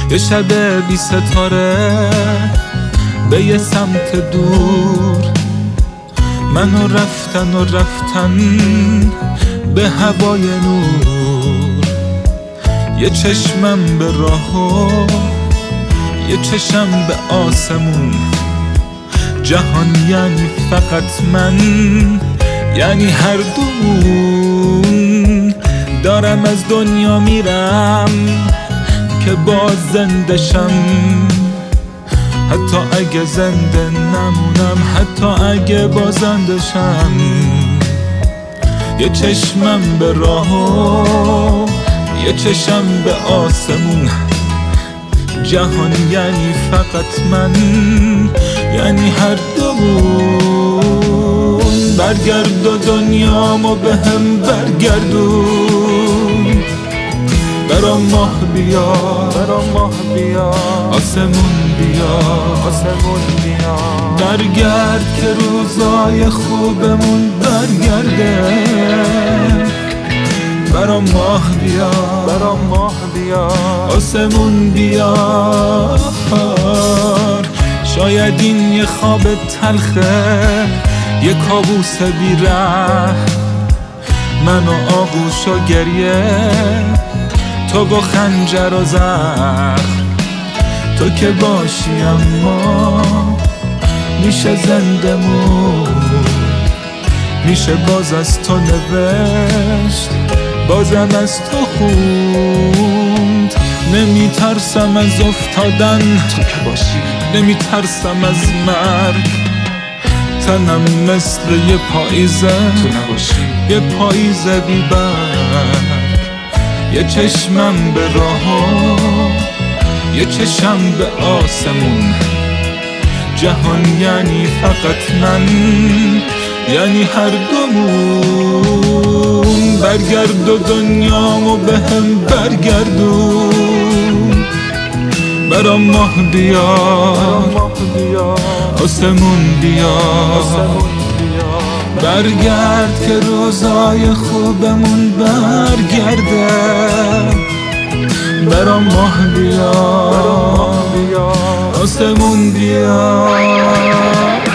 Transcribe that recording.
یه شب بی ستاره به یه سمت دور، منو رفتن به هوای نور. یه چشمم به راه و یه چشم به آسمون، جهان یعنی فقط من، یعنی هر دومون. دارم از دنیا میرم که باز زنده شم، حتی اگه زنده نمونم، حتی اگه بازنده شم. یه چشمم به راه و یه چشم به آسمون، جهان یعنی فقط من، یعنی هر دومون. برگرد و دنیامو به هم برگردون، برام ماه بیا، آسمون بیا، برگرد که روزای خوبمون برگرده. برام ماه بیا، آسمون بیا. شاید این یه خواب تلخه، یه کابوس بی‌ره، من و آغوش و گریه، تو با خنجر و زخم. تو که باشی اما میشه زنده موند، میشه باز از تو نوشت، بازم از تو خوند. نمیترسم از افتادن، تو که باشی، نمیترسم از مرگ. تنم مثل یه پاییزه، تو نباشی، یه پاییزه بی برگ. یه چشمم به راه و یه چشم به آسمون، جهان یعنی فقط من، یعنی هر دومون. برگرد و دنیامو به هم برگردون، برام ماه بیا، آسمون بیا. برگرد که روزای خوبمون برگرده. برام ماه بیا، آسمون بیا.